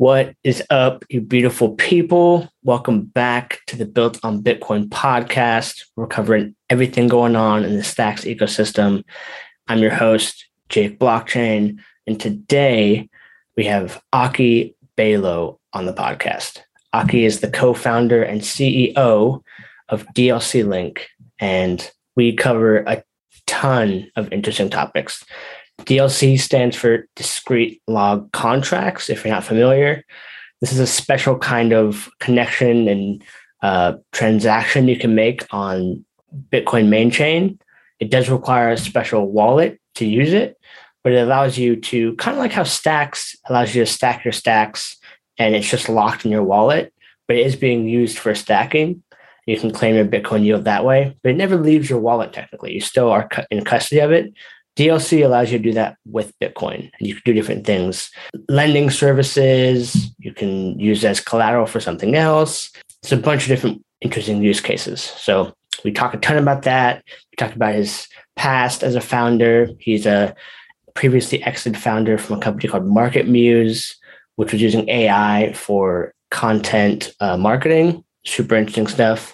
What is up, you beautiful people? Welcome back to the Built on Bitcoin podcast. We're covering everything going on in the Stacks ecosystem. I'm your host, Jake Blockchain, and today we have Aki Balo on the podcast. Aki is the co-founder and CEO of DLC Link, and we cover a ton of interesting topics. DLC stands for discrete log contracts, if you're not familiar. This is a special kind of connection and transaction you can make on Bitcoin main chain. It does require a special wallet to use it, but it allows you to, kind of like how Stacks allows you to stack your stacks and it's just locked in your wallet, but it is being used for stacking. You can claim your Bitcoin yield that way, but it never leaves your wallet technically. You still are in custody of it. DLC allows you to do that with Bitcoin, and you can do different things. Lending services, you can use as collateral for something else. It's a bunch of different interesting use cases. So we talk a ton about that. We talk about his past as a founder. He's a previously exited founder from a company called MarketMuse, which was using AI for content marketing. Super interesting stuff.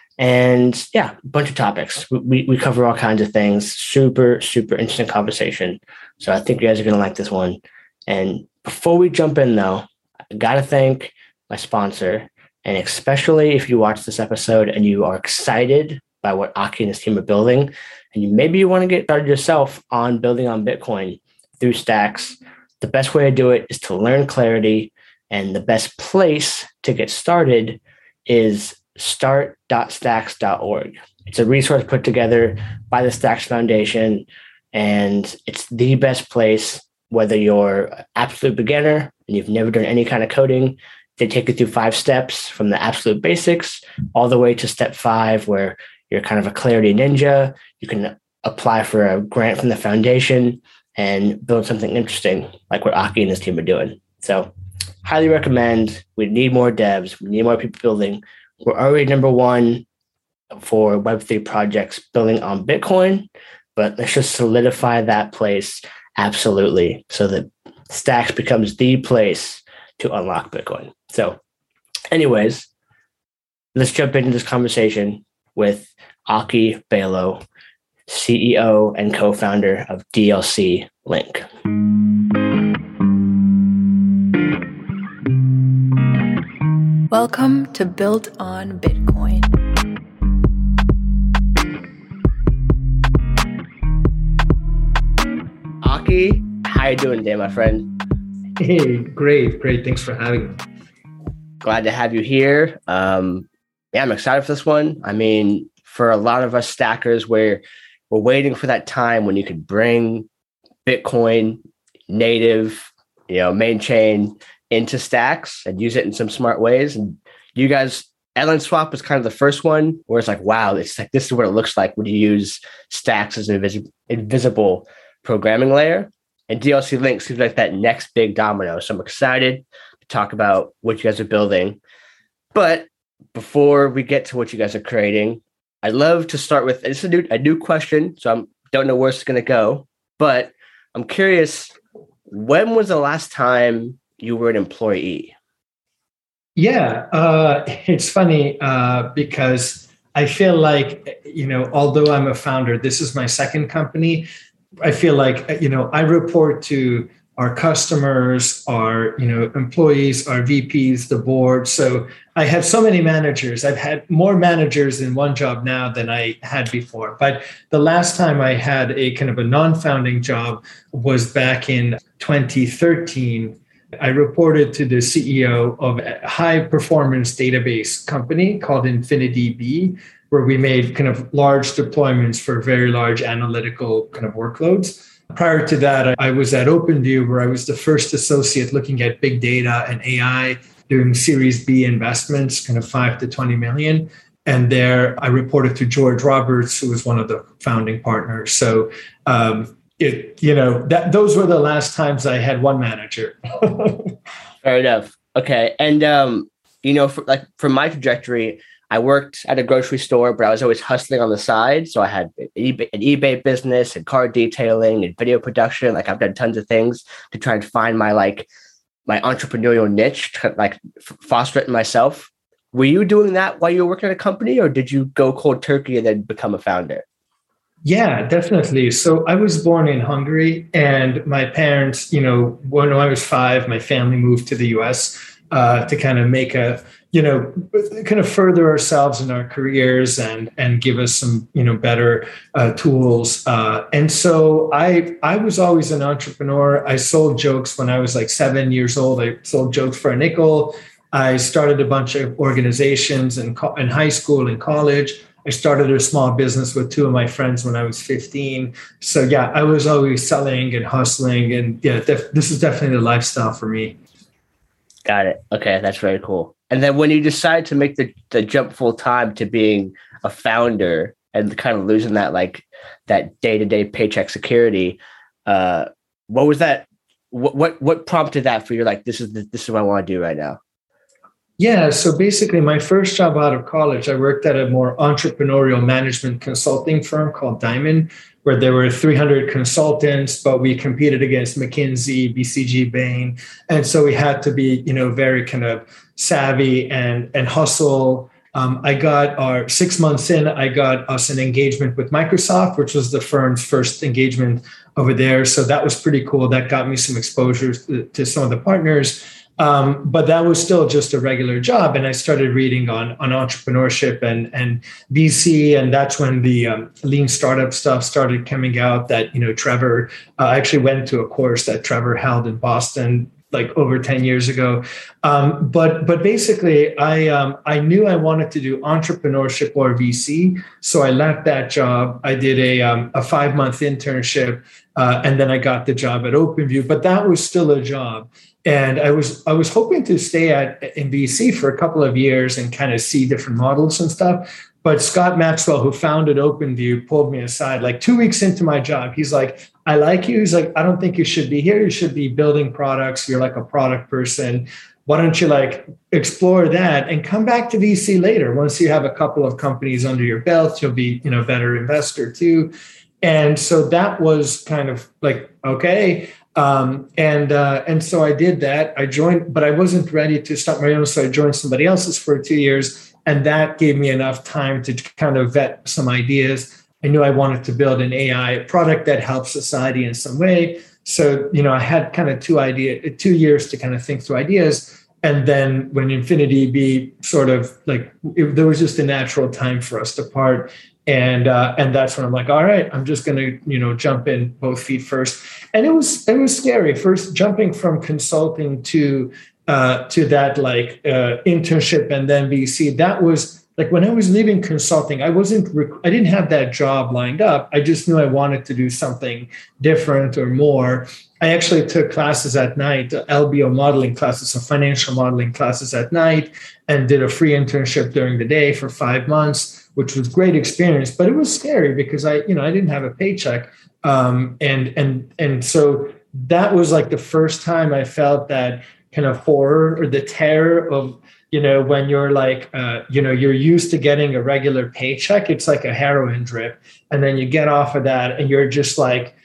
And yeah, a bunch of topics. We cover all kinds of things. Super interesting conversation. So I think you guys are going to like this one. And before we jump in, though, I got to thank my sponsor. And especially if you watch this episode and you are excited by what Aki and his team are building, and maybe you want to get started yourself on building on Bitcoin through Stacks, the best way to do it is to learn Clarity. And the best place to get started is start.stacks.org. It's a resource put together by the Stacks Foundation, and it's the best place, whether you're an absolute beginner and you've never done any kind of coding. They take you through 5 steps from the absolute basics all the way to step 5, where you're kind of a Clarity ninja. You can apply for a grant from the foundation and build something interesting like what Aki and his team are doing. So highly recommend. We need more devs. We need more people building. We're already number 1 for Web3 projects building on Bitcoin, but let's just solidify that place absolutely so that Stacks becomes the place to unlock Bitcoin. So anyways, let's jump into this conversation with Aki Balo, CEO and co-founder of DLC Link. Welcome to Built on Bitcoin. Aki, how you doing today, my friend? Hey, great. Thanks for having me. Glad to have you here. I'm excited for this one. I mean, for a lot of us stackers, we're waiting for that time when you could bring Bitcoin native, main chain into Stacks and use it in some smart ways. And you guys, LNSwap was kind of the first one where it's like, wow, it's like, this is what it looks like when you use Stacks as an invisible programming layer. And DLC Link seems like that next big domino. So I'm excited to talk about what you guys are building. But before we get to what you guys are creating, I'd love to start with, it's a new question. So I don't know where it's going to go, but I'm curious, when was the last time you were an employee? Yeah, it's funny because I feel like, although I'm a founder, this is my second company. I feel like, I report to our customers, our, employees, our VPs, the board. So I have so many managers. I've had more managers in one job now than I had before. But the last time I had a kind of a non-founding job was back in 2013. I reported to the CEO of a high-performance database company called InfinityB, where we made kind of large deployments for very large analytical kind of workloads. Prior to that, I was at OpenView, where I was the first associate looking at big data and AI, doing Series B investments, kind of 5 to 20 million. And there I reported to George Roberts, who was one of the founding partners. So those were the last times I had one manager. Fair enough. Okay. And, for my trajectory, I worked at a grocery store, but I was always hustling on the side. So I had an eBay business and car detailing and video production. Like I've done tons of things to try and find my my entrepreneurial niche, to like foster it myself. Were you doing that while you were working at a company, or did you go cold turkey and then become a founder? Yeah, definitely. So I was born in Hungary, and my parents, when I was 5, my family moved to the US to kind of make kind of further ourselves in our careers and give us some, better tools. And so I was always an entrepreneur. I sold jokes when I was like 7 years old. I sold jokes for a nickel. I started a bunch of organizations in high school and college. I started a small business with 2 of my friends when I was 15. So yeah, I was always selling and hustling, and yeah, this is definitely the lifestyle for me. Got it. Okay, that's very cool. And then when you decide to make the jump full time to being a founder and kind of losing that day-to-day paycheck security, what was that? What prompted that for you? Like, this is what I want to do right now. Yeah. So basically, my first job out of college, I worked at a more entrepreneurial management consulting firm called Diamond, where there were 300 consultants, but we competed against McKinsey, BCG, Bain. And so we had to be, very kind of savvy and hustle. I got 6 months in, I got us an engagement with Microsoft, which was the firm's first engagement over there. So that was pretty cool. That got me some exposure to some of the partners. But that was still just a regular job. And I started reading on entrepreneurship and VC. And that's when the lean startup stuff started coming out that, Trevor, I actually went to a course that Trevor held in Boston like over 10 years ago. But basically, I knew I wanted to do entrepreneurship or VC. So I left that job. I did a 5-month internship, and then I got the job at OpenView. But that was still a job. And I was hoping to stay in VC for a couple of years and kind of see different models and stuff. But Scott Maxwell, who founded OpenView, pulled me aside like 2 weeks into my job. He's like, I like you. He's like, I don't think you should be here. You should be building products. You're like a product person. Why don't you explore that and come back to VC later? Once you have a couple of companies under your belt, you'll be, better investor too. And so that was kind of like, okay. And so I did that. I joined, but I wasn't ready to start my own. So I joined somebody else's for 2 years. And that gave me enough time to kind of vet some ideas. I knew I wanted to build an AI product that helps society in some way. So, I had kind of 2 years to kind of think through ideas. And then when InfinityB sort of there was just a natural time for us to part. And that's when I'm like, all right, I'm just going to, jump in both feet first. And it was scary first jumping from consulting to that internship and then VC. That was like when I was leaving consulting, I didn't have that job lined up. I just knew I wanted to do something different or more. I actually took classes at night, LBO modeling classes, so financial modeling classes at night, and did a free internship during the day for 5 months, which was great experience. But it was scary because I didn't have a paycheck. And so that was like the first time I felt that kind of horror or the terror of, when you're you're used to getting a regular paycheck, it's like a heroin drip. And then you get off of that and you're just like,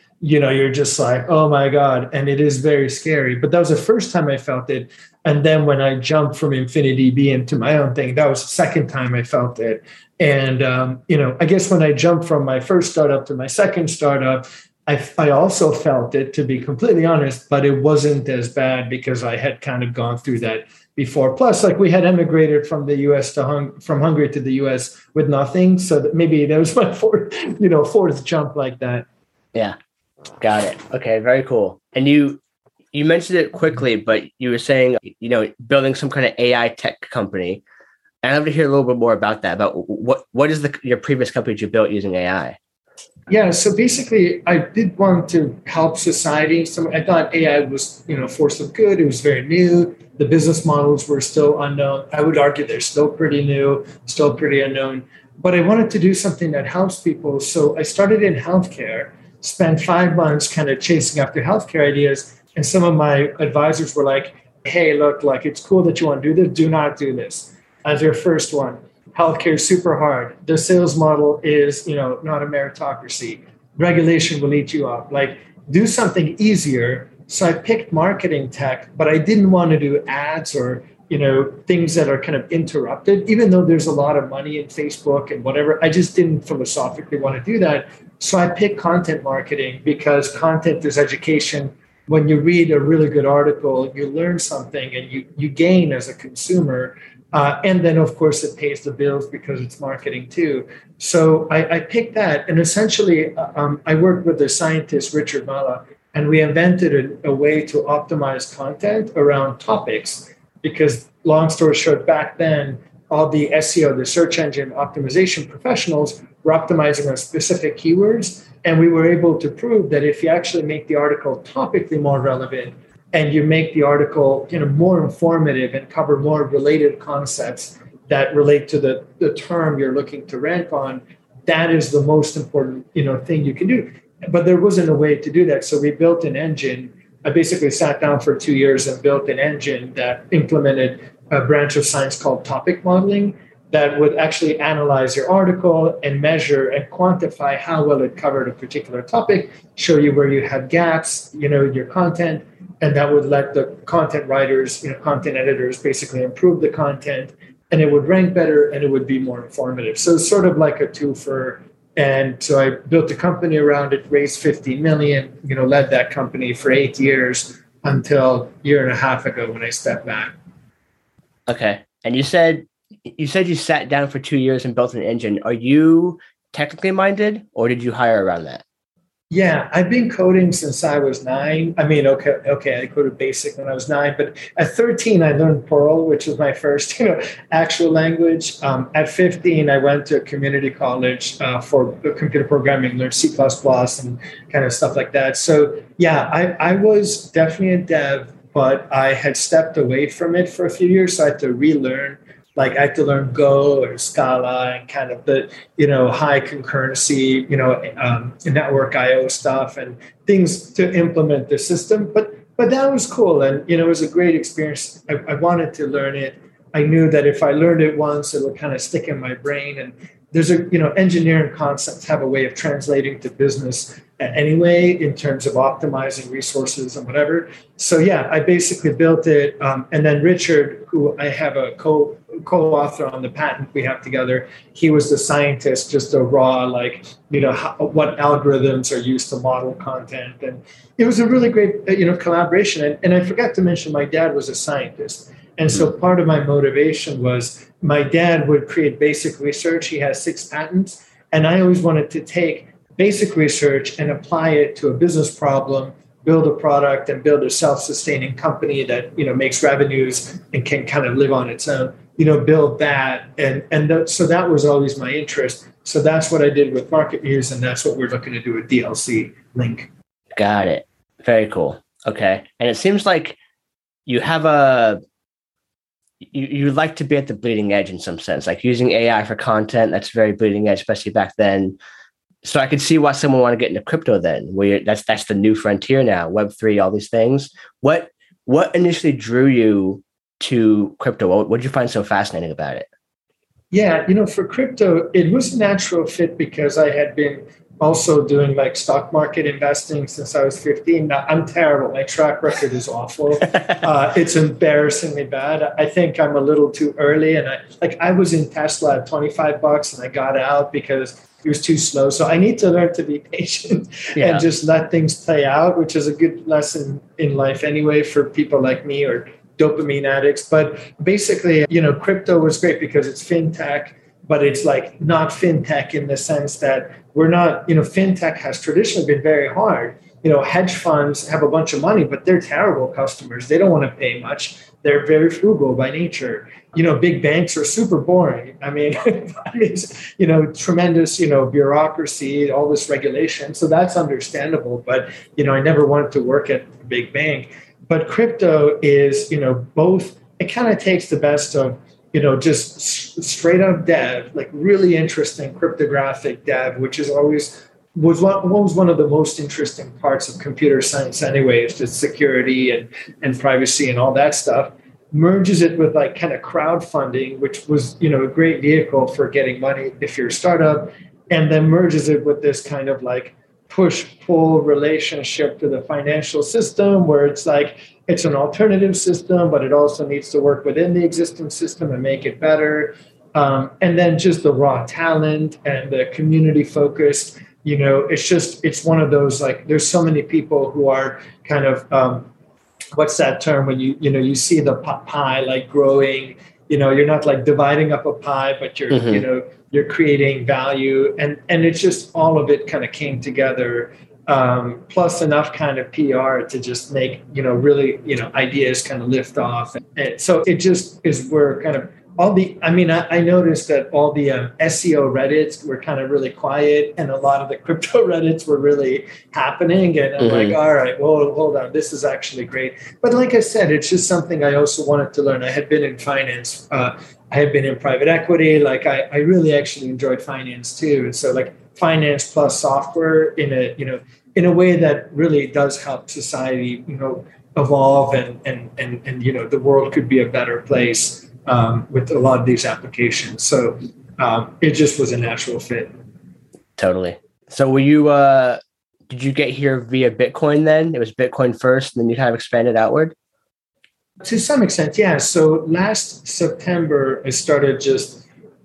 oh my God. And it is very scary. But that was the first time I felt it. And then when I jumped from InfinityB into my own thing, that was the second time I felt it. And, I guess when I jumped from my first startup to my second startup, I also felt it, to be completely honest, but it wasn't as bad because I had kind of gone through that before. Plus, we had emigrated from the U.S. from Hungary to the U.S. with nothing. So that maybe that was my fourth jump like that. Yeah. Got it. Okay. Very cool. And you mentioned it quickly, but you were saying, building some kind of AI tech company. And I'd love to hear a little bit more about that. About what is your previous company that you built using AI? Yeah, so basically, I did want to help society. So I thought AI was, force of good. It was very new. The business models were still unknown. I would argue they're still pretty new, still pretty unknown. But I wanted to do something that helps people. So I started in healthcare, spent 5 months kind of chasing after healthcare ideas. And some of my advisors were like, hey, look, it's cool that you want to do this. Do not do this as your first one. Healthcare is super hard. The sales model is, not a meritocracy. Regulation will eat you up. Do something easier So I picked marketing tech, but I didn't want to do ads or things that are kind of interrupted, even though there's a lot of money in Facebook and whatever. I just didn't philosophically want to do that. So I picked content marketing because content is education. When you read a really good article, you learn something and you gain as a consumer. And then, of course, it pays the bills because it's marketing too. So I picked that. And essentially, I worked with the scientist, Richard Mala, and we invented a way to optimize content around topics. Because long story short, back then, all the SEO, the search engine optimization professionals were optimizing on specific keywords. And we were able to prove that if you actually make the article topically more relevant and you make the article more informative and cover more related concepts that relate to the term you're looking to rank on, that is the most important thing you can do. But there wasn't a way to do that. So we built an engine. I basically sat down for 2 years and built an engine that implemented a branch of science called topic modeling that would actually analyze your article and measure and quantify how well it covered a particular topic, show you where you had gaps, your content, and that would let the content writers, content editors basically improve the content, and it would rank better and it would be more informative. So it's sort of like a twofer. And so I built a company around it, raised 50 million, led that company for 8 years until a year and a half ago when I stepped back. Okay. And you said you sat down for 2 years and built an engine. Are you technically minded or did you hire around that? Yeah, I've been coding since I was 9. I mean, okay, I coded BASIC when I was 9, but at 13, I learned Perl, which was my first, actual language. At 15, I went to community college for computer programming, learned C++ and kind of stuff like that. So yeah, I was definitely a dev, but I had stepped away from it for a few years, so I had to relearn. Like I had to learn Go or Scala and kind of the, high concurrency, network IO stuff and things to implement the system. But that was cool. And, it was a great experience. I wanted to learn it. I knew that if I learned it once, it would kind of stick in my brain. And there's engineering concepts have a way of translating to business anyway, in terms of optimizing resources and whatever. So yeah, I basically built it. And then Richard, who I have a co-author on the patent we have together, he was the scientist, just a raw, what algorithms are used to model content. And it was a really great, collaboration. And I forgot to mention, my dad was a scientist. And so part of my motivation was my dad would create basic research. He has 6 patents. And I always wanted to take basic research and apply it to a business problem, build a product and build a self-sustaining company that, makes revenues and can kind of live on its own, build that. So that was always my interest. So that's what I did with MarketMuse. And that's what we're looking to do with DLC Link. Got it. Very cool. Okay. And it seems like you have you like to be at the bleeding edge in some sense, like using AI for content. That's very bleeding edge, especially back then. So I could see why someone want to get into crypto then, where that's the new frontier now, Web3, all these things. What initially drew you to crypto? What did you find so fascinating about it? Yeah, for crypto, it was a natural fit because I had been also doing stock market investing since I was 15. Now, I'm terrible. My track record is awful. It's embarrassingly bad. I think I'm a little too early. And I was in Tesla at $25 and I got out because it was too slow. So I need to learn to be patient and just let things play out, which is a good lesson in life anyway for people like me or dopamine addicts. But basically, crypto was great because it's fintech, but it's not fintech in the sense that we're not, fintech has traditionally been very hard. Hedge funds have a bunch of money, but they're terrible customers. They don't want to pay much. They're very frugal by nature. Big banks are super boring. I mean, tremendous, bureaucracy, all this regulation. So that's understandable. But, I never wanted to work at a big bank. But crypto is, both, it kind of takes the best of, just straight up dev, really interesting cryptographic dev, which is always was one of the most interesting parts of computer science anyway, is just security and privacy and all that stuff. Merges it with kind of crowdfunding, which was, a great vehicle for getting money if you're a startup, and then merges it with this kind of push-pull relationship to the financial system where it's like it's an alternative system, but it also needs to work within the existing system and make it better. And then just the raw talent and the community focused, it's one of those, like, there's so many people who are kind of, what's that term when you see the pie like growing, you're not like dividing up a pie, but you're, you're creating value. And it's just all of it kind of came together, plus enough kind of PR to just make, really, ideas kind of lift off. And so it just is where kind of I noticed that all the SEO Reddits were kind of really quiet and a lot of the crypto Reddits were really happening. And I'm like, all right, well, hold on. This is actually great. But like I said, it's just something I also wanted to learn. I had been in finance. I had been in private equity. Like I really actually enjoyed finance too. And so like finance plus software in a way that really does help society, evolve and the world could be a better place. With a lot of these applications. So it just was a natural fit. Totally. So were you, did you get here via Bitcoin then? It was Bitcoin first and then you kind of expanded outward? To some extent, yeah. So last September, I started just,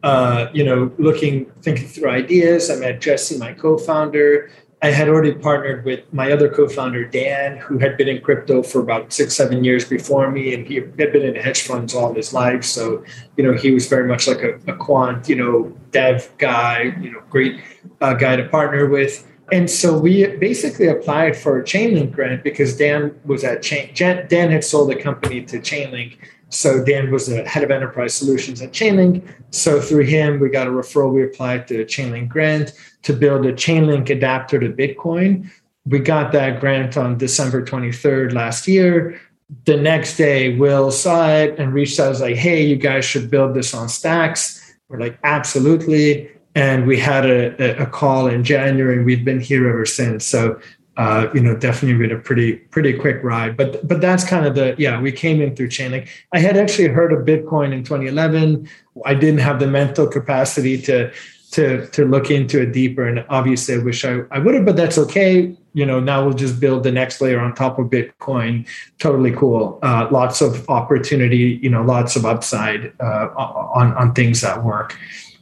thinking through ideas. I met Jesse, my co-founder. I had already partnered with my other co-founder, Dan, who had been in crypto for about 6-7 years before me. And he had been in hedge funds all his life. So, he was very much like a quant, dev guy, great guy to partner with. And so we basically applied for a Chainlink grant because Dan was at Dan had sold the company to Chainlink. So Dan was the head of enterprise solutions at Chainlink. So through him, we got a referral. We applied to a Chainlink grant to build a Chainlink adapter to Bitcoin. We got that grant on December 23rd last year. The next day, Will saw it and reached out. I was like, hey, you guys should build this on Stacks. We're like, absolutely. And we had a call in January and we've been here ever since. So definitely been a pretty quick ride, but that's kind of we came in through Chainlink. I had actually heard of Bitcoin in 2011. I didn't have the mental capacity to look into it deeper. And obviously I wish I would have, but that's okay. Now we'll just build the next layer on top of Bitcoin. Totally cool. Lots of opportunity, lots of upside on things that work.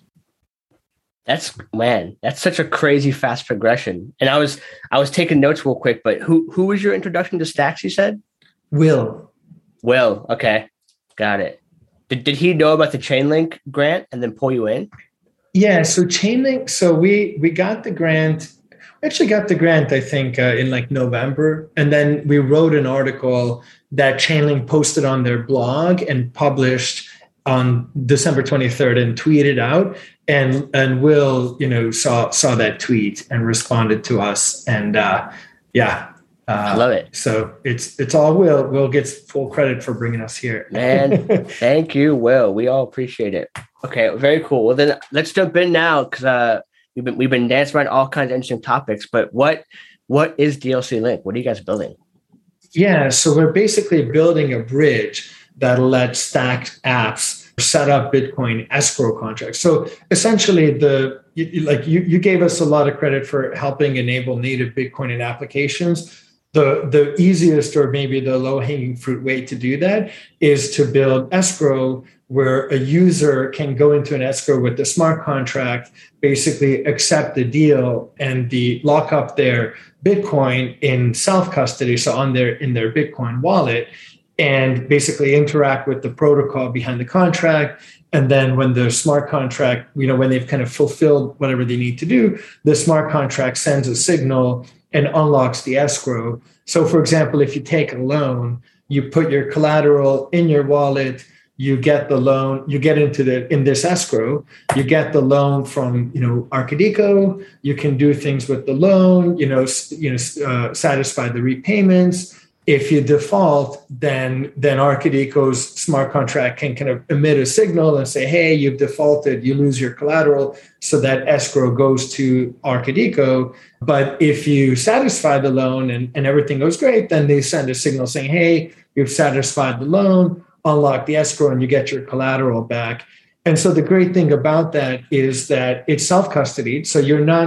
That's such a crazy fast progression. And I was taking notes real quick, but who was your introduction to Stacks, you said? Will. Okay. Got it. Did he know about the Chainlink grant and then pull you in? Yeah. So Chainlink, so we got the grant. We actually got the grant, I think, in like November. And then we wrote an article that Chainlink posted on their blog and published on December 23rd and tweeted out. And Will, saw that tweet and responded to us. And I love it. So it's all Will. Will gets full credit for bringing us here. Man, thank you, Will. We all appreciate it. Okay, very cool. Well, then let's jump in now because we've been dancing around all kinds of interesting topics. But what is DLC Link? What are you guys building? Yeah, so we're basically building a bridge that'll let stacked apps set up Bitcoin escrow contracts. So essentially, you gave us a lot of credit for helping enable native Bitcoin in applications. The easiest or maybe the low-hanging fruit way to do that is to build escrow where a user can go into an escrow with the smart contract, basically accept the deal and lock up their Bitcoin in self-custody, so in their Bitcoin wallet, and basically interact with the protocol behind the contract. And then when the smart contract, when they've kind of fulfilled whatever they need to do, the smart contract sends a signal and unlocks the escrow. So for example, if you take a loan, you put your collateral in your wallet, you get the loan, you get in this escrow, you get the loan from, Arcadico, you can do things with the loan, satisfy the repayments. If you default, then Arcadico's smart contract can kind of emit a signal and say, hey, you've defaulted, you lose your collateral. So that escrow goes to Arcadico. But if you satisfy the loan and everything goes great, then they send a signal saying, hey, you've satisfied the loan, unlock the escrow, and you get your collateral back. And so the great thing about that is that it's self-custodied. So you're not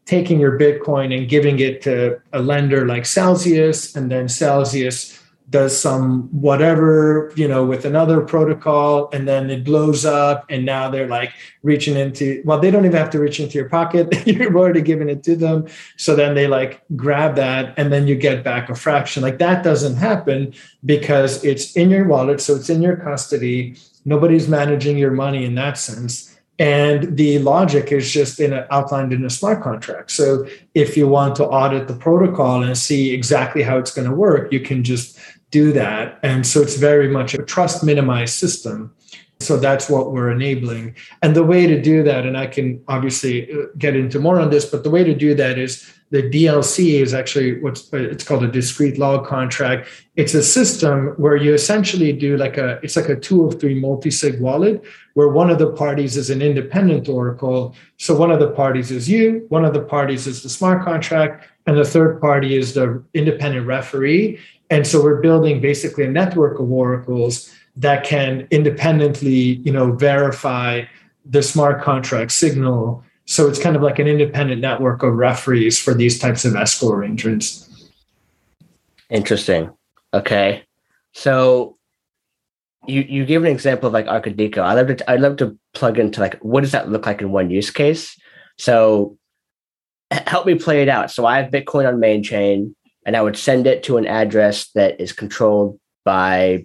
taking your Bitcoin and giving it to a lender like Celsius, and then Celsius does some whatever, with another protocol, and then it blows up, and now they're like reaching into, well, they don't even have to reach into your pocket. You've already given it to them. So then they like grab that, and then you get back a fraction. Like that doesn't happen because it's in your wallet. So it's in your custody. Nobody's managing your money in that sense. And the logic is just outlined in a smart contract. So if you want to audit the protocol and see exactly how it's going to work, you can just do that. And so it's very much a trust minimized system. So that's what we're enabling. And the way to do that, and I can obviously get into more on this, but the way to do that is the DLC is actually it's called a discrete log contract. It's a system where you essentially do it's like a 2 of 3 multi-sig wallet, where one of the parties is an independent oracle. So one of the parties is you, one of the parties is the smart contract, and the third party is the independent referee. And so we're building basically a network of oracles that can independently, verify the smart contract signal. So it's kind of like an independent network of referees for these types of escrow arrangements. Interesting. Okay. So you gave an example of like Arcadico. I'd love to plug into like, what does that look like in one use case? So help me play it out. So I have Bitcoin on main chain, and I would send it to an address that is controlled by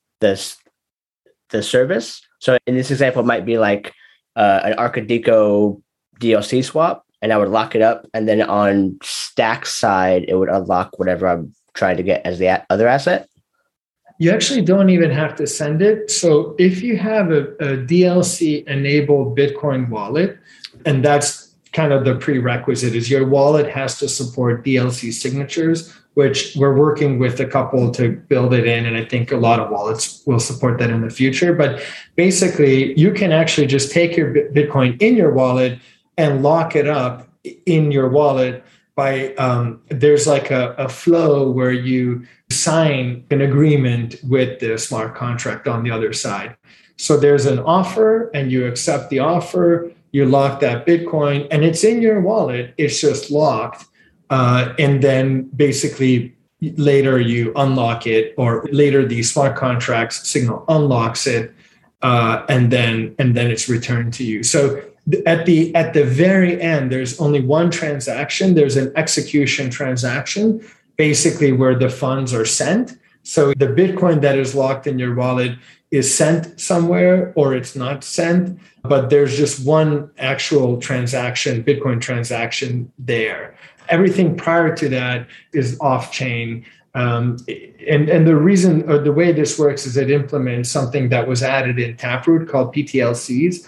the service. So in this example, it might be like an Arcadico DLC swap, and I would lock it up. And then on Stack's side, it would unlock whatever I'm trying to get as the other asset. You actually don't even have to send it. So if you have a DLC enabled Bitcoin wallet, and that's kind of the prerequisite, is your wallet has to support DLC signatures, which we're working with a couple to build it in. And I think a lot of wallets will support that in the future. But basically, you can actually just take your Bitcoin in your wallet and lock it up in your wallet by, there's like a flow where you sign an agreement with the smart contract on the other side. So there's an offer, and you accept the offer, you lock that Bitcoin, and it's in your wallet. It's just locked. And then basically later you unlock it, or later the smart contracts signal unlocks it, and then it's returned to you. So at the very end, there's only one transaction. There's an execution transaction, basically where the funds are sent. So the Bitcoin that is locked in your wallet is sent somewhere, or it's not sent, but there's just one actual transaction, Bitcoin transaction there. Everything prior to that is off-chain. And the reason, or the way this works, is it implements something that was added in Taproot called PTLCs.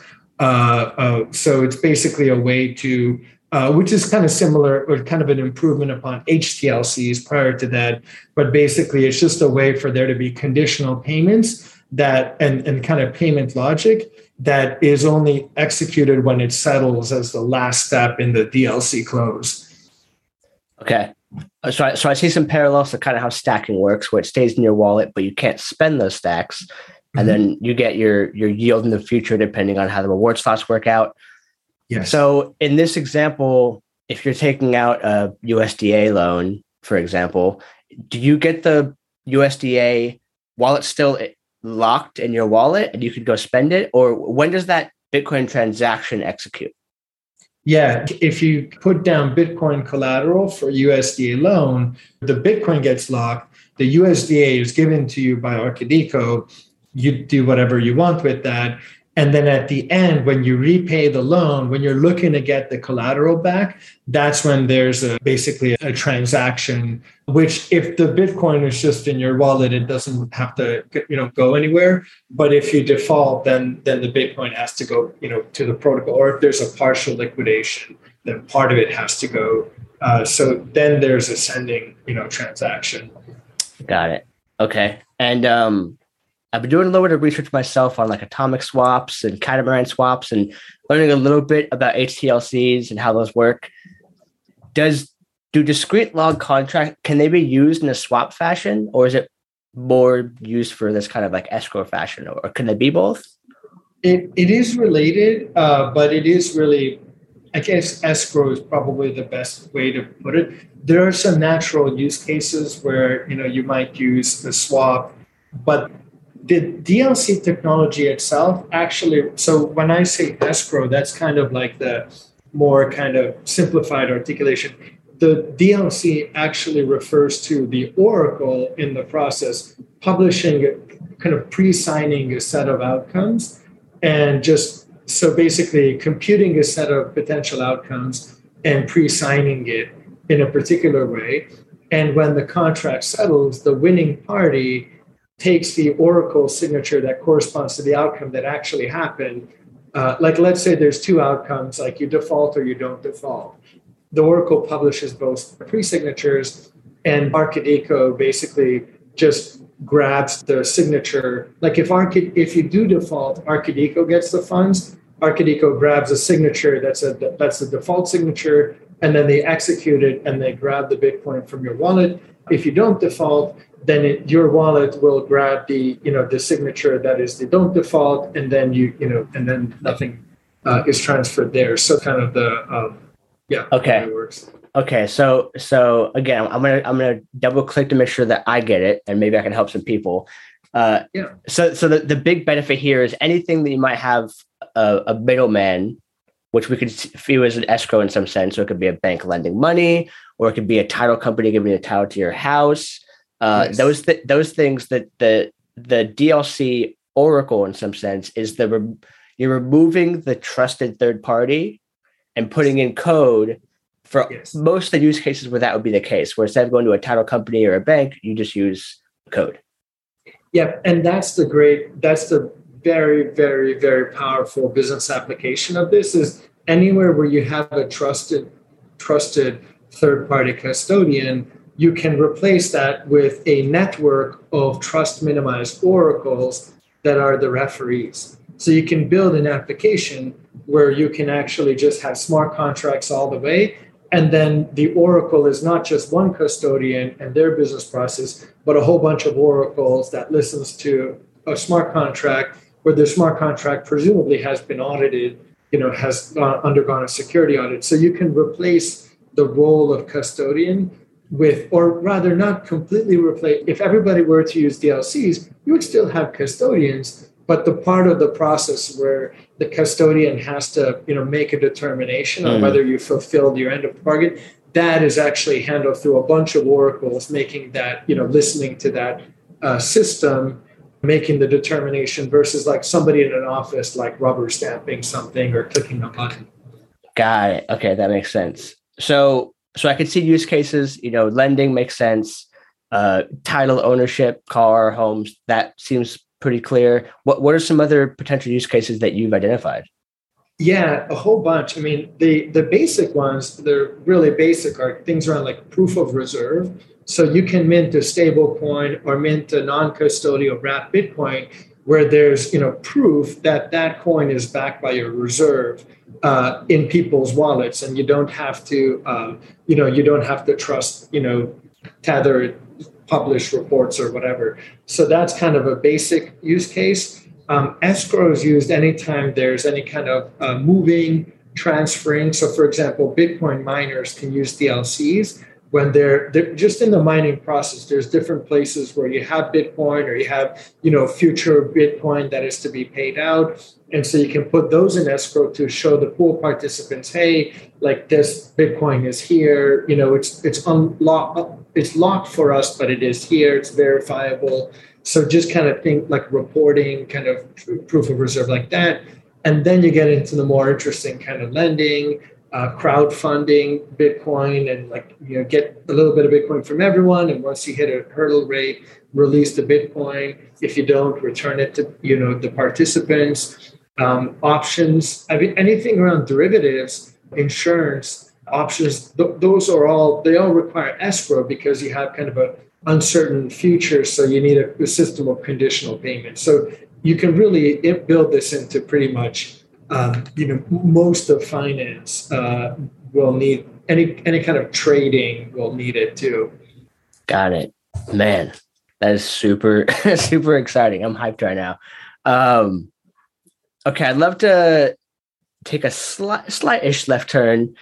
So it's basically a way to, which is kind of similar, or kind of an improvement upon HTLCs prior to that. But basically, it's just a way for there to be conditional payments that, and kind of payment logic that is only executed when it settles as the last step in the DLC close. Okay. So I see some parallels to kind of how stacking works, where it stays in your wallet, but you can't spend those stacks. And then you get your yield in the future, depending on how the reward slots work out. Yes. So in this example, if you're taking out a USDA loan, for example, do you get the USDA wallet still locked in your wallet and you could go spend it? Or when does that Bitcoin transaction execute? Yeah, if you put down Bitcoin collateral for USDA loan, the Bitcoin gets locked. The USDA is given to you by Arcadico. You do whatever you want with that. And then at the end, when you repay the loan, when you're looking to get the collateral back, that's when there's basically a transaction, which if the Bitcoin is just in your wallet, it doesn't have to go anywhere. But if you default, then the Bitcoin has to go to the protocol. Or if there's a partial liquidation, then part of it has to go. So then there's a sending transaction. Got it. Okay. And I've been doing a little bit of research myself on like atomic swaps and catamaran swaps, and learning a little bit about HTLCs and how those work. Do discrete log contract, can they be used in a swap fashion, or is it more used for this kind of like escrow fashion, or can they be both? It is related, but it is really I guess escrow is probably the best way to put it. There are some natural use cases where you might use a swap, but the DLC technology itself actually. So when I say escrow, that's kind of like the more kind of simplified articulation. The DLC actually refers to the oracle in the process publishing, kind of pre-signing a set of outcomes, and just so basically computing a set of potential outcomes and pre-signing it in a particular way. And when the contract settles, the winning party takes the oracle signature that corresponds to the outcome that actually happened. Like, let's say there's two outcomes, like you default or you don't default. The oracle publishes both pre-signatures, and Archidico basically just grabs the signature. Like if you do default, Archidico gets the funds. Archidico grabs a signature that's the default signature, and then they execute it and they grab the Bitcoin from your wallet. If you don't default, then your wallet will grab the signature that is the don't default, and then and then nothing is transferred there. So kind of the okay. It works. Okay, so again, I'm gonna double click to make sure that I get it, and maybe I can help some people. So the big benefit here is anything that you might have a middleman, which we could view as an escrow in some sense. So it could be a bank lending money, or it could be a title company giving a title to your house. Yes. Those things that the DLC oracle in some sense is you're removing the trusted third party and putting in code for most of the use cases where that would be the case, where instead of going to a title company or a bank, you just use code. Yeah, and that's the very, very, very powerful business application of this is anywhere where you have a trusted third-party custodian, you can replace that with a network of trust minimized oracles that are the referees. So you can build an application where you can actually just have smart contracts all the way. And then the oracle is not just one custodian and their business process, but a whole bunch of oracles that listens to a smart contract where the smart contract presumably has been audited, has undergone a security audit. So you can replace the role of custodian with, or rather not completely replace. If everybody were to use DLCs, you would still have custodians, but the part of the process where the custodian has to, make a determination on whether you fulfilled your end of bargain, that is actually handled through a bunch of oracles, making that, listening to that system, making the determination versus like somebody in an office, like rubber stamping something or clicking a button. Got it. Okay, that makes sense. So I could see use cases, lending makes sense. Title ownership, car, homes, that seems pretty clear. What are some other potential use cases that you've identified? Yeah, a whole bunch. I mean, the basic ones, they're really basic, are things around like proof of reserve. So you can mint a stable coin or mint a non-custodial wrapped Bitcoin where there's proof that that coin is backed by your reserve in people's wallets, and you don't have to trust Tether publish reports or whatever. So that's kind of a basic use case. Escrow is used anytime there's any kind of moving, transferring. So for example, Bitcoin miners can use DLCs when they're just in the mining process. There's different places where you have Bitcoin or you have, future Bitcoin that is to be paid out. And so you can put those in escrow to show the pool participants, hey, like this Bitcoin is here, it's unlocked. It's locked for us, but it is here. It's verifiable. So just kind of think like reporting, kind of proof of reserve like that. And then you get into the more interesting kind of lending, crowdfunding Bitcoin, and get a little bit of Bitcoin from everyone. And once you hit a hurdle rate, release the Bitcoin. If you don't, return it to the participants. Options. I mean, anything around derivatives, insurance. Options, they all require escrow because you have kind of an uncertain future. So you need a system of conditional payment. So you can really build this into pretty much, most of finance will need any kind of trading will need it too. Got it, man. That is super, super exciting. I'm hyped right now. Okay, I'd love to take a slight-ish left turn.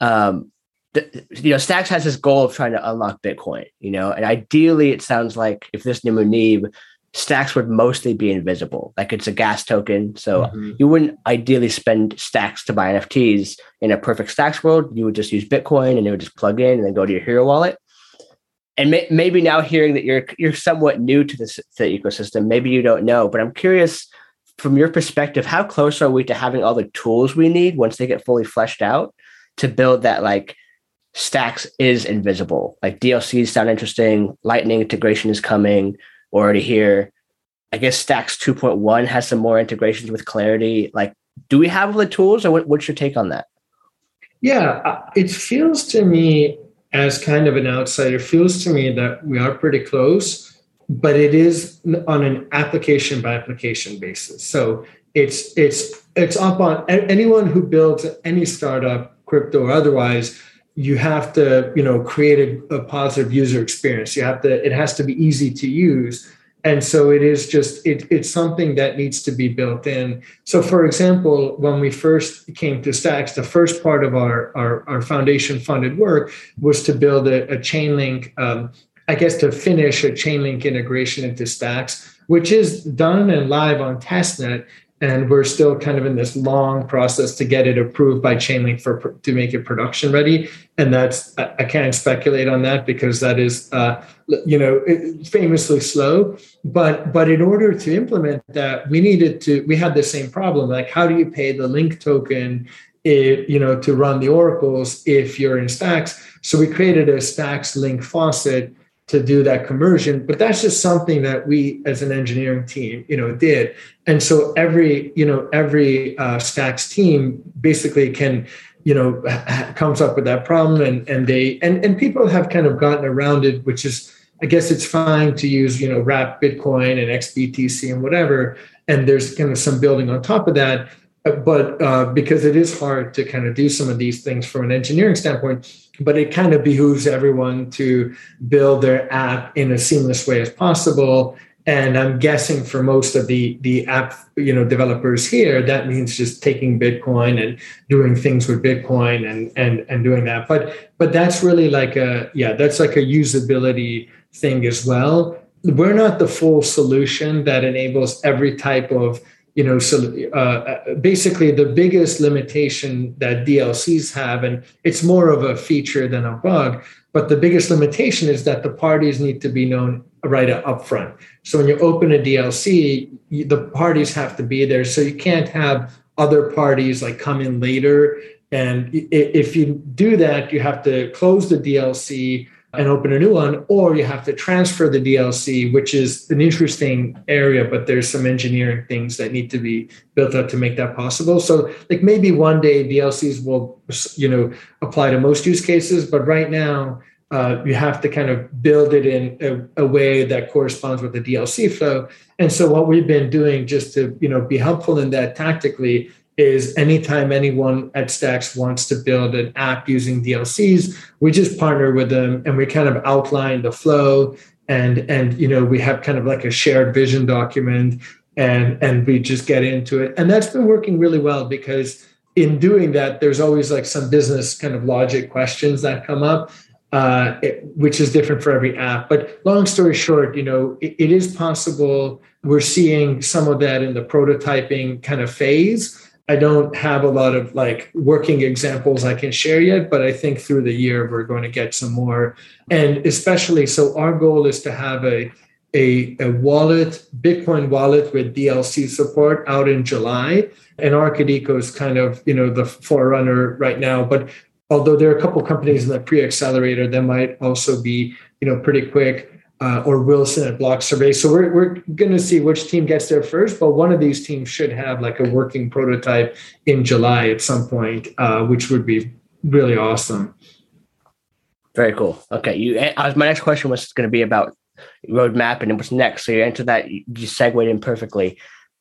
Stacks has this goal of trying to unlock Bitcoin, and ideally it sounds like if this new Munib, Stacks would mostly be invisible. Like it's a gas token. So you wouldn't ideally spend Stacks to buy NFTs in a perfect Stacks world. You would just use Bitcoin and it would just plug in and then go to your Hero wallet. And maybe now hearing that you're somewhat new to the ecosystem, maybe you don't know, but I'm curious from your perspective, how close are we to having all the tools we need once they get fully fleshed out to build that like Stacks is invisible? Like DLCs sound interesting. Lightning integration is coming. Already here. I guess Stacks 2.1 has some more integrations with Clarity. Like, do we have the tools, or what's your take on that? Yeah, it feels to me, as kind of an outsider, feels to me that we are pretty close, but it is on an application by application basis. So it's up on anyone who builds any startup, crypto or otherwise. You have to, create a positive user experience. It has to be easy to use. And so it is just, it's something that needs to be built in. So for example, when we first came to Stacks, the first part of our foundation funded work was to build a Chainlink, to finish a Chainlink integration into Stacks, which is done and live on testnet. And we're still kind of in this long process to get it approved by Chainlink to make it production ready. And I can't speculate on that because that is, famously slow. But in order to implement that, we had the same problem. Like, how do you pay the Link token, to run the oracles if you're in Stacks? So we created a Stacks Link faucet to do that conversion, but that's just something that we as an engineering team, did. And so every Stacks team basically can, comes up with that problem and people have kind of gotten around it, which is, I guess it's fine to use, wrap Bitcoin and XBTC and whatever. And there's kind of some building on top of that. But because it is hard to kind of do some of these things from an engineering standpoint, but it kind of behooves everyone to build their app in a seamless way as possible. And I'm guessing for most of the app, developers here, that means just taking Bitcoin and doing things with Bitcoin and doing that. But that's really that's like a usability thing as well. We're not the full solution that enables every type of basically the biggest limitation that DLCs have, and it's more of a feature than a bug, but the biggest limitation is that the parties need to be known right up front. So when you open a DLC, the parties have to be there. So you can't have other parties like come in later. And if you do that, you have to close the DLC and open a new one, or you have to transfer the DLC, which is an interesting area, but there's some engineering things that need to be built up to make that possible. So like maybe one day DLCs will, apply to most use cases, but right now you have to kind of build it in a way that corresponds with the DLC flow. And so what we've been doing just to, be helpful in that tactically is anytime anyone at Stacks wants to build an app using DLCs, we just partner with them and we kind of outline the flow and we have kind of like a shared vision document and we just get into it. And that's been working really well because in doing that, there's always like some business kind of logic questions that come up, which is different for every app. But long story short, it is possible. We're seeing some of that in the prototyping kind of phase. I don't have a lot of like working examples I can share yet, but I think through the year we're going to get some more. And especially, so our goal is to have a wallet, Bitcoin wallet with DLC support out in July. And Arcadico is kind of, the forerunner right now. But although there are a couple of companies in the pre-accelerator that might also be, pretty quick. Or Wilson at Block Survey. So we're going to see which team gets there first, but one of these teams should have like a working prototype in July at some point, which would be really awesome. Very cool. Okay, my next question was going to be about roadmap and what's next. So you answered that. You segued in perfectly.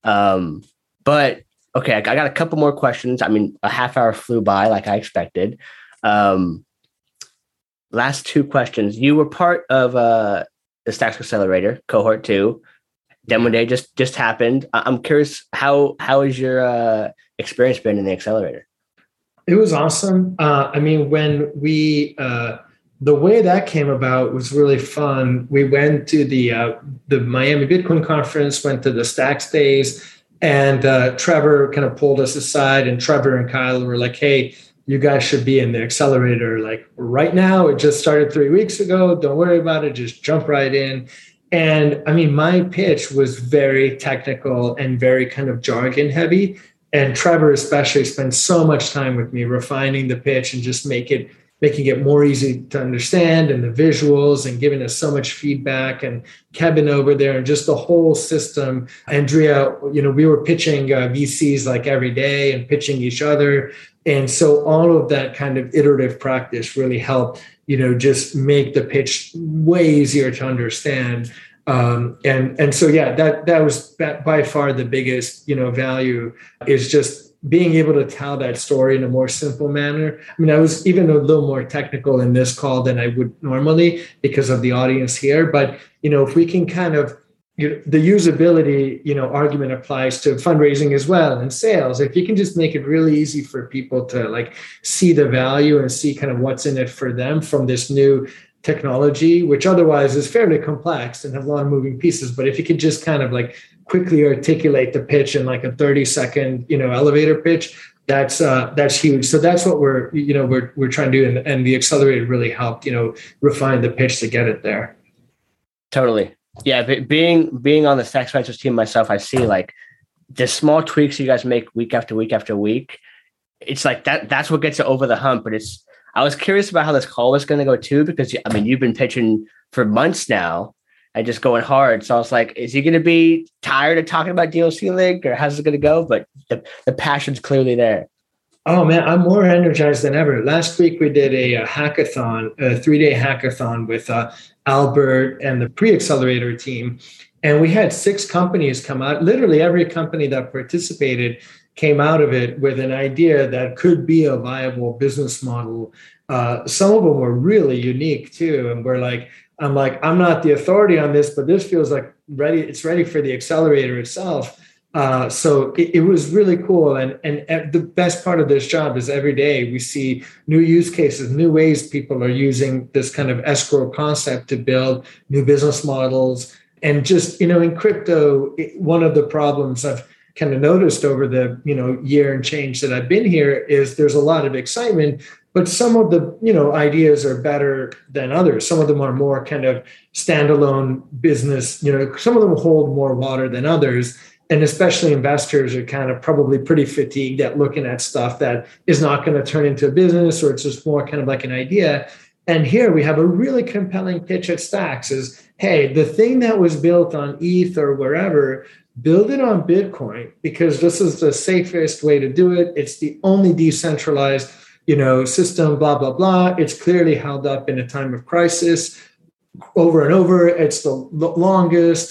But okay, I got a couple more questions. I mean, a half hour flew by like I expected. Last two questions. You were part of the Stacks Accelerator, cohort 2. Demo day just happened. I'm curious, how has your experience been in the accelerator? It was awesome. I mean, when the way that came about was really fun. We went to the Miami Bitcoin conference, went to the Stacks days, and Trevor kind of pulled us aside, and Trevor and Kyle were like, "Hey, you guys should be in the accelerator like right now. It just started 3 weeks ago. Don't worry about it. Just jump right in." And I mean, my pitch was very technical and very kind of jargon heavy. And Trevor especially spent so much time with me refining the pitch and just making it more easy to understand, and the visuals, and giving us so much feedback, and Kevin over there and just the whole system. Andrea, we were pitching VCs like every day and pitching each other. And so all of that kind of iterative practice really helped, just make the pitch way easier to understand. And so, yeah, that was by far the biggest, value, is just being able to tell that story in a more simple manner. I mean, I was even a little more technical in this call than I would normally because of the audience here. But, if we can kind of, the usability, argument applies to fundraising as well, and sales. If you can just make it really easy for people to like see the value and see kind of what's in it for them from this new technology, which otherwise is fairly complex and have a lot of moving pieces. But if you could just kind of like quickly articulate the pitch in like a 30-second, elevator pitch, that's huge. So that's what we're trying to do. And the accelerator really helped, refine the pitch to get it there. Totally. Yeah. But being on the Stacks Ventures team myself, I see like the small tweaks you guys make week after week after week. It's like that's what gets it over the hump. But I was curious about how this call was going to go too, because I mean, you've been pitching for months now and just going hard. So I was like, is he going to be tired of talking about DLC Link, or how's it going to go? But the passion's clearly there. Oh man, I'm more energized than ever. Last week we did a hackathon, a 3-day hackathon with Albert and the pre-accelerator team. And we had 6 companies come out. Literally every company that participated came out of it with an idea that could be a viable business model. Some of them were really unique too. And I'm not the authority on this, but this feels like it's ready for the accelerator itself. So it was really cool. And the best part of this job is every day we see new use cases, new ways people are using this kind of escrow concept to build new business models. And just, in crypto, one of the problems I've kind of noticed over the, year and change that I've been here is there's a lot of excitement, but some of the, ideas are better than others. Some of them are more kind of standalone business, some of them hold more water than others. And especially investors are kind of probably pretty fatigued at looking at stuff that is not going to turn into a business, or it's just more kind of like an idea. And here we have a really compelling pitch at Stacks is, hey, the thing that was built on ETH or wherever, build it on Bitcoin, because this is the safest way to do it. It's the only decentralized, system, blah, blah, blah. It's clearly held up in a time of crisis over and over. It's the longest.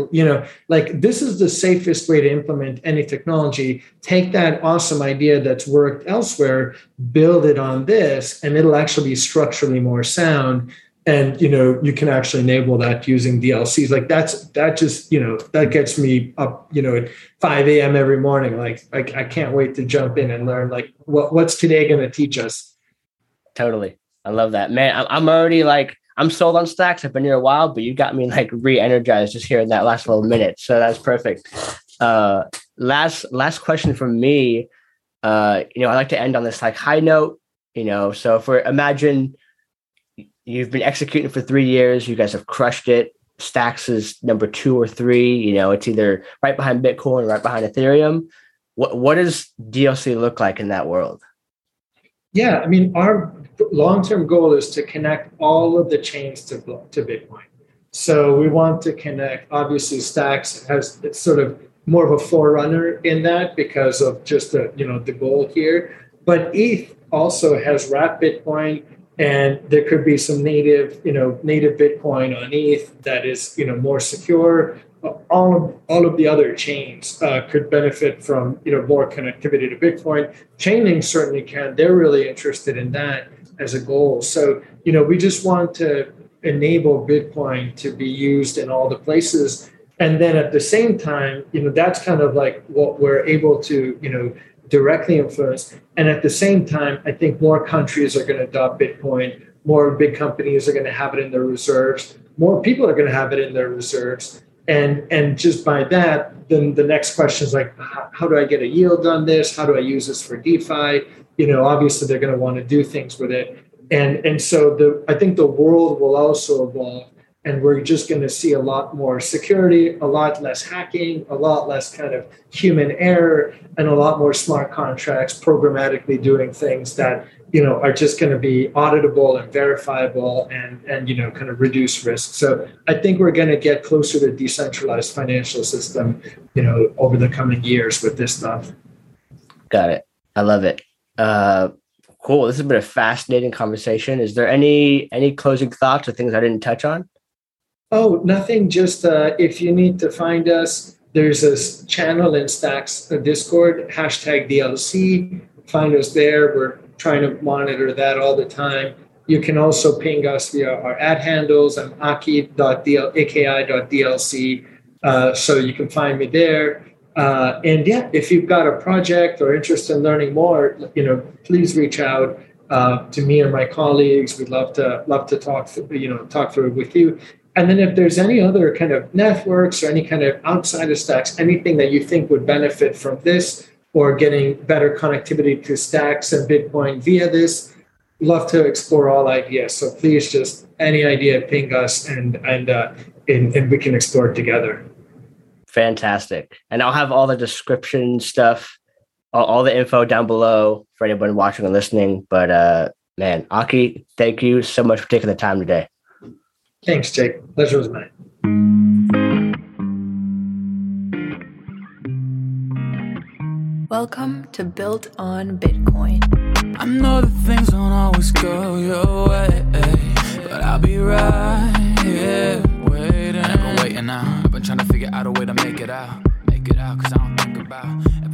This is the safest way to implement any technology. Take that awesome idea that's worked elsewhere, build it on this, and it'll actually be structurally more sound. And, you can actually enable that using DLCs. Like that gets me up, at 5 a.m. every morning. Like I can't wait to jump in and learn like what's today going to teach us. Totally. I love that, man. I'm already like, I'm sold on Stacks. I've been here a while, but you got me like re-energized just hearing that last little minute. So that's perfect. Last question from me. I like to end on this like high note, so imagine you've been executing for 3 years. You guys have crushed it. Stacks is number 2 or 3. It's either right behind Bitcoin or right behind Ethereum. What does DLC look like in that world? Yeah, I mean, our long-term goal is to connect all of the chains to Bitcoin. So we want to connect, obviously Stacks it's sort of more of a forerunner in that because of just the goal here. But ETH also has wrapped Bitcoin, and there could be some native Bitcoin on ETH that is, more secure. All of the other chains could benefit from, more connectivity to Bitcoin. Chainlink certainly can. They're really interested in that as a goal. So, we just want to enable Bitcoin to be used in all the places. And then at the same time, that's kind of like what we're able to, directly influence. And at the same time, I think more countries are going to adopt Bitcoin. More big companies are going to have it in their reserves. More people are going to have it in their reserves. And just by that, then the next question is like, how do I get a yield on this? How do I use this for DeFi? Obviously they're going to want to do things with it. And so I think the world will also evolve, and we're just going to see a lot more security, a lot less hacking, a lot less kind of human error, and a lot more smart contracts programmatically doing things that, are just going to be auditable and verifiable and kind of reduce risk. So I think we're going to get closer to decentralized financial system, over the coming years with this stuff. Got it. I love it. Cool. This has been a fascinating conversation. Is there any closing thoughts or things I didn't touch on? Oh, nothing. Just if you need to find us, there's a channel in Stacks Discord, #DLC. Find us there. We're trying to monitor that all the time. You can also ping us via our ad handles. I'm aki.dlc. So you can find me there. And yeah, if you've got a project or interest in learning more, please reach out to me or my colleagues. We'd love to talk through it with you. And then if there's any other kind of networks or any kind of outside of Stacks, anything that you think would benefit from this or getting better connectivity to Stacks and Bitcoin via this, love to explore all ideas. So please just any idea, ping us and we can explore it together. Fantastic. And I'll have all the description stuff, all the info down below for anyone watching and listening. But man, Aki, thank you so much for taking the time today. Thanks, Jake. Pleasure was mine. Welcome to Built on Bitcoin. I know that things don't always go your way, but I'll be right here waiting. I've been waiting now. I've been trying to figure out a way to make it out. Cause I don't think about